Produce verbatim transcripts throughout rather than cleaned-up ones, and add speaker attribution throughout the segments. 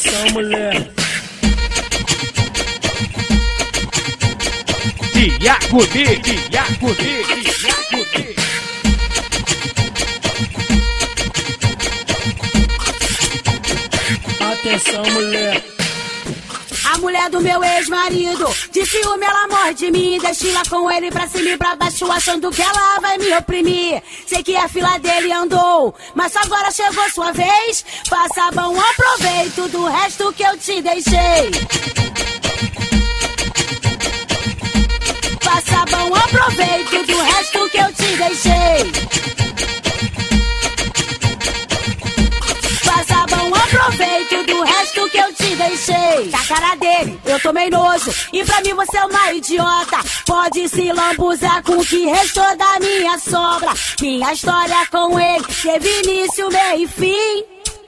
Speaker 1: Atenção, mulher.
Speaker 2: Tiago D, Tiago D, Tiago D.
Speaker 1: Atenção, mulher.
Speaker 3: A mulher do meu ex-marido, de ciúme ela morre de mim. Desfila com ele pra cima e pra baixo, achando que ela vai me oprimir. Sei que a fila dele andou, mas agora chegou sua vez. Faça bom aproveito do resto que eu te deixei. Faça bom aproveito do resto que eu te deixei. Faça bom aproveito do resto que eu te deixei. Da cara dele, eu tomei nojo. E pra mim você é uma idiota. Pode se lambuzar com o que restou da minha sobra. Minha história com ele teve início, meio e fim.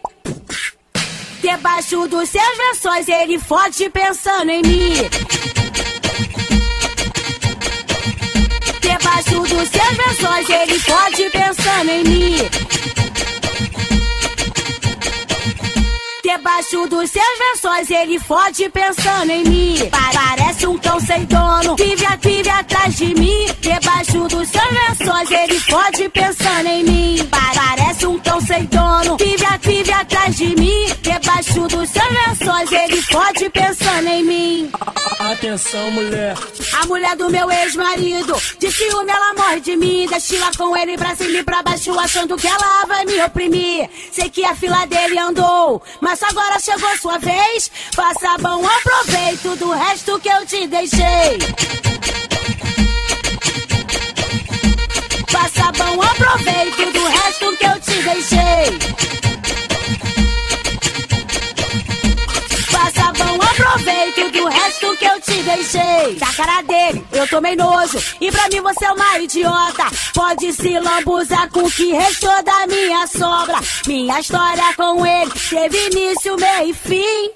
Speaker 3: Debaixo dos seus lençóis ele fode pensando em mim. Debaixo dos seus lençóis ele fode pensando em mim. Debaixo dos seus lençóis ele fode pensando em mim. Parece um cão sem dono, vive, vive atrás de mim. Debaixo dos seus lençóis ele fode pensando em mim. Parece um cão sem dono, vive, vive atrás de mim. Debaixo dos seus lençóis ele fode pensando em mim.
Speaker 1: Atenção, mulher.
Speaker 3: A mulher do meu ex-marido, de ciúme ela morre de mim. Desfila com ele pra cima e pra baixo, achando que ela vai me oprimir. Sei que a fila dele andou, mas agora chegou sua vez. Faça bom aproveito do resto que eu te deixei. Faça bom aproveito do resto que eu te deixei. Faça bom aproveito do resto que eu te deixei. Da cara dele, eu tomei nojo. E pra mim você é uma idiota. Pode se lambuzar com o que restou da minha sobra. Minha história com ele teve início, meio e fim.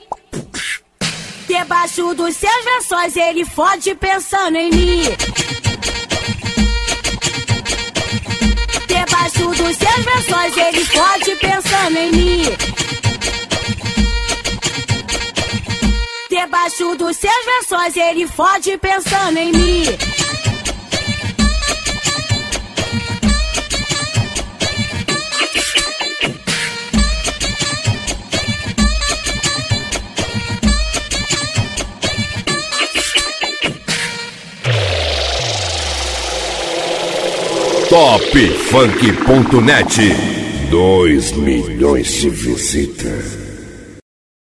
Speaker 3: Debaixo dos seus lençóis ele fode pensando em mim. Debaixo dos seus lençóis ele fode pensando em mim. Debaixo dos seus lençóis ele fode pensando em mim.
Speaker 4: top funk ponto net. Dois milhões de visitas.